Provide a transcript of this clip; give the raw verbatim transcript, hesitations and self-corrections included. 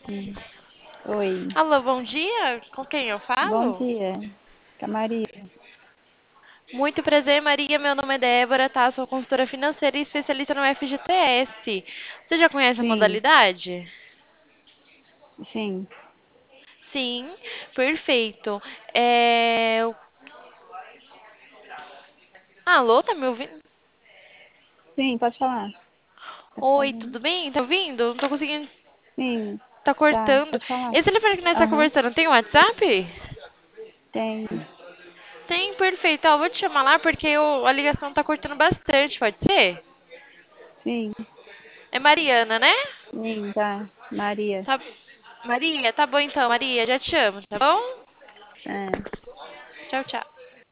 Oi, Alô, bom dia. Com quem eu bom falo? dia. Com a Maria. Muito prazer, Maria. Meu nome é Débora, tá? Sou consultora financeira e especialista no F G T S. Você já conhece a Sim, modalidade? sim, Sim, perfeito. É... Alô, tá me ouvindo? sim, pode falar. Pode Oi, falar. tudo bem? Tá ouvindo? Não tô conseguindo. Sim, Tá tá, cortando. pode falar. Esse telefone que nós tá Aham, conversando tem WhatsApp? tem. Tem, perfeito. Ó, eu vou te chamar lá porque eu- a ligação tá cortando bastante, pode ser? Sim, É Mariana, né? sim, tá. Maria. Tá... Maria, tá bom então, Maria, já te amo, tá bom? É. Tchau, tchau.